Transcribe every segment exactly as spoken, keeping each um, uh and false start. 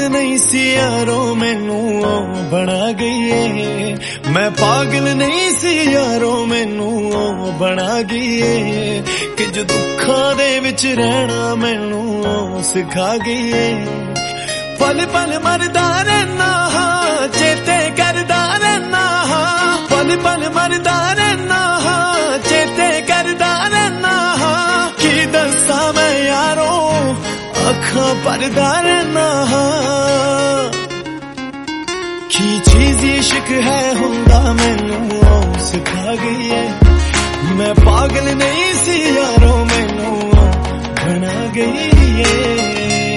नहीं सी यारो मैनू बना गई है। मैं पागल नहीं सी यारो मैनू बना गई है कि जो दुखा दे विच रहना मैनू सिखा गई है। पल पल मरदा रहना चेते करदा रहना, पल पल मरदा रहना चेते करदा रहना। की दसा मैं यारो अखा परदा रहना। की चीज इश्क है हुंदा मैनू सिखा गई है। मैं पागल नहीं सी यारो मैनू बना गई है।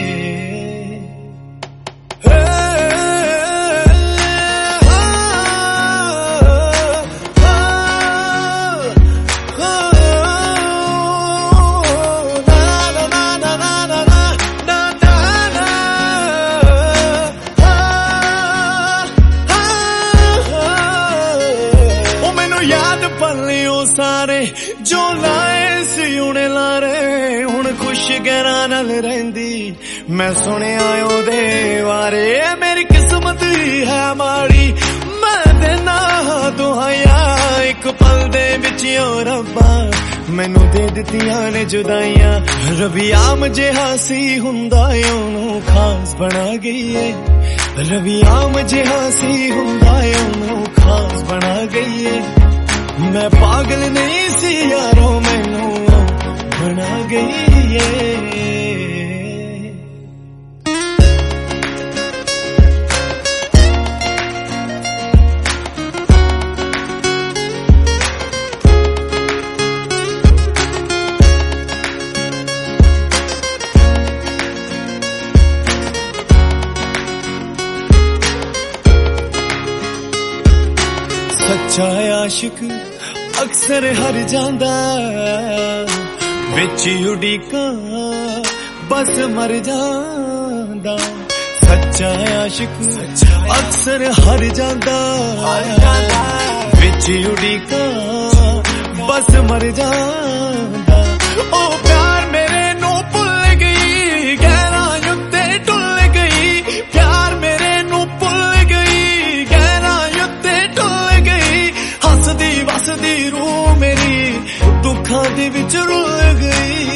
याद पलियो सारे जो लाए सी उन्हें लारे हुण खुश गहरा नाल रहिंदी। मैं सुनिया ओदे बारे मेरी किस्मत ही है माड़ी। मैं देना दुआया एक पल दे विच ओ रब्बा मैनू दे दित्तियां ने जुदाइयां। रबियाम जिहा सी हुंदा ओनू खास बना गई है। रबियाम जिहा सी हुंदा ओनू खास बना गई है। मैं पागल नहीं सी यारो मैनू बना गई है। सच्चा आशिक अक्सर हर जांदा विच उड़ीका बस मर जांदा। सच्चा आशिक अक्सर हर जांदा विच उड़ीका बस मर जांदा। ओ प्यार मेरे नू भुल गई गहरा युद्धे टुल गई। प्यार मेरे नू भुल गई गहरा युद्धे टुल गई। हसदी वसदी रूह मेरी दुखा दे विच रुल गई।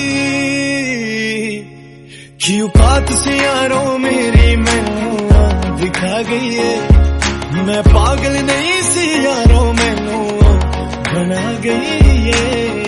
की औकात से यारो मेरी मैनू दिखा गई है। मैं पागल नहीं सी यारो मैनू बना गई है।